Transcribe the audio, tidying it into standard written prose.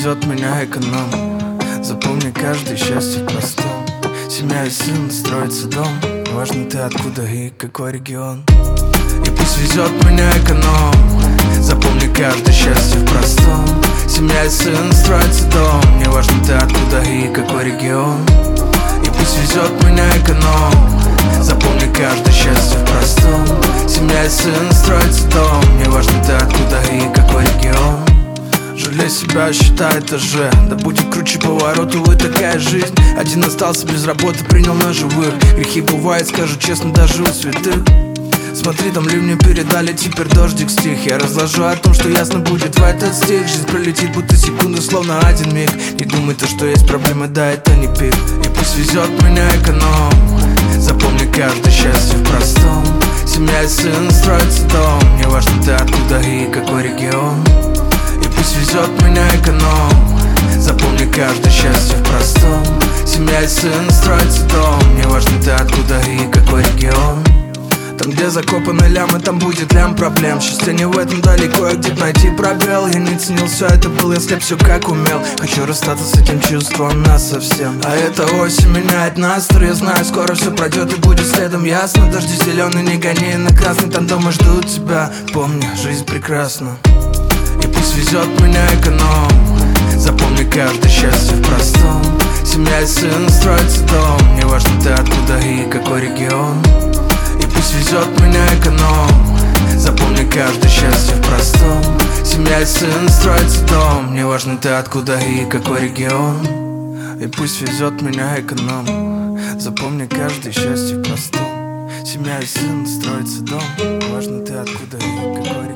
везет меня эконом. Запомни, каждое счастье в простом. Семья и сын, строится дом. Неважно ты откуда и какой регион. И пусть везет меня эконом. Запомни, каждое счастье в простом. Семья и сын, строится дом. Неважно ты откуда и какой регион. И пусть везет меня эконом. Запомни, каждое счастье в простом. Семья и сын, строится дом. Неважно ты откуда и какой регион. Жалей себя, считай этажи. Да будет круче поворот, увы, такая жизнь. Один остался без работы, принял на живых. Грехи бывает, скажу честно, даже у святых. Смотри, там ливни передали, теперь дождик стих. Я разложу о том, что ясно будет в этот стих. Жизнь пролетит, будто секунду, словно один миг. Не думай то, что есть проблемы, да, это не пик. И пусть везет меня эконом. Запомни, каждое счастье в простом. Семья и сын, строится дом. Неважно ты откуда и какой регион. И пусть везет меня эконом. Запомни, каждое счастье в простом. Семья и сын, строится дом. Неважно ты откуда и какой регион. Там, где закопаны лямы, там будет лям проблем. Счастье не в этом далеко, а где-то найти пробел. Я не ценил все это, был я слеп, все как умел. Хочу расстаться с этим чувством насовсем. А эта осень меняет настрой. Я знаю, скоро все пройдет и будет следом ясно. Дожди зеленый, не гони на красный. Там дома ждут тебя, помни, жизнь прекрасна. И пусть везет меня эконом. Запомни, каждое счастье в простом. Семья и сын, строится дом. Неважно ты откуда и какой регион. И пусть везет меня эконом. Запомни, каждое счастье в простом. Семья и сын, строится дом. Неважно ты откуда и какой регион. И пусть везет меня эконом. Запомни, каждое счастье в простом. Семья и сын, строится дом. Неважно ты откуда и какой